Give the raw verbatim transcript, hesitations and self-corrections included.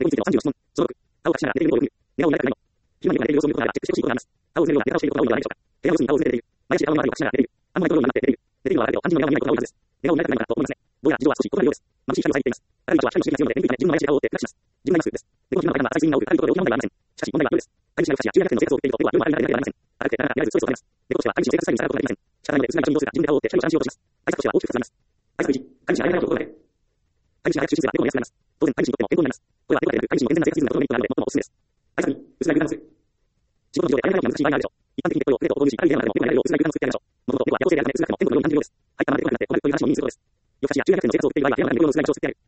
についてのさんじゅうの質問。そのろく、他を隠しながら寝ていることをよく見る。寝を見られたくないの。昼間に床内で様子を見ることがあればチェックしてほしいことがあります。他を埋めるようなデータをしていることが多いのではないでしょうか。部屋の隅に顔を詰めて寝ている。毎日顔の周りを隠しながら寝ている。あんまり泥になって寝ている。寝ているのはあるけど、肝心の寝を見ないことが多いはずです。寝顔を見られたくないのかと思いますね。どうやら事情は少し異なるようです。眩しい光を遮っています。明るい場所は光の刺激が強いので、眠いため自分の毎日顔を覆って暗くします。自分がマスクです。猫の暇の間が浅い睡眠が多く、軽いことで大きな問題はありません。しかし問題は夜です。飼い主が昔や昼夜逆転の生活を送っていると、夜は夜も明るいなれなくてはなりません。明るくて長く見られずストレスをためます。猫としては飼い主の生活スタイルに従うことができません。仕方ないので薄暗い場所に移動するか自分で顔を覆って光を遮断しようとします。挨拶としては大きくふたつあります。挨拶いち、飼い主がやらないことを心がける。飼い主が早く就寝すれば猫も安くなります。当然飼い主にとっても健康になります。これは猫だけでなく飼い主の健全な生活リズムが整うメリットがあるので最もおすすめです。挨拶に、薄暗い空間を作る。仕事の事情でやらないことが難しい場合があるでしょう。一般的にペットをプレートを購入し、ある家の中でも猫がやれるよう薄暗い空間を作ってやるでしょう。もともと猫は夜行性であるため薄暗くてもペットのように感じるようです。入ったままで猫になってこれを繰り返しも耳にすることです。夜更かしや昼夜逆転の生活を送っている場合は部屋の中で猫用の薄暗い場所を作ってやる。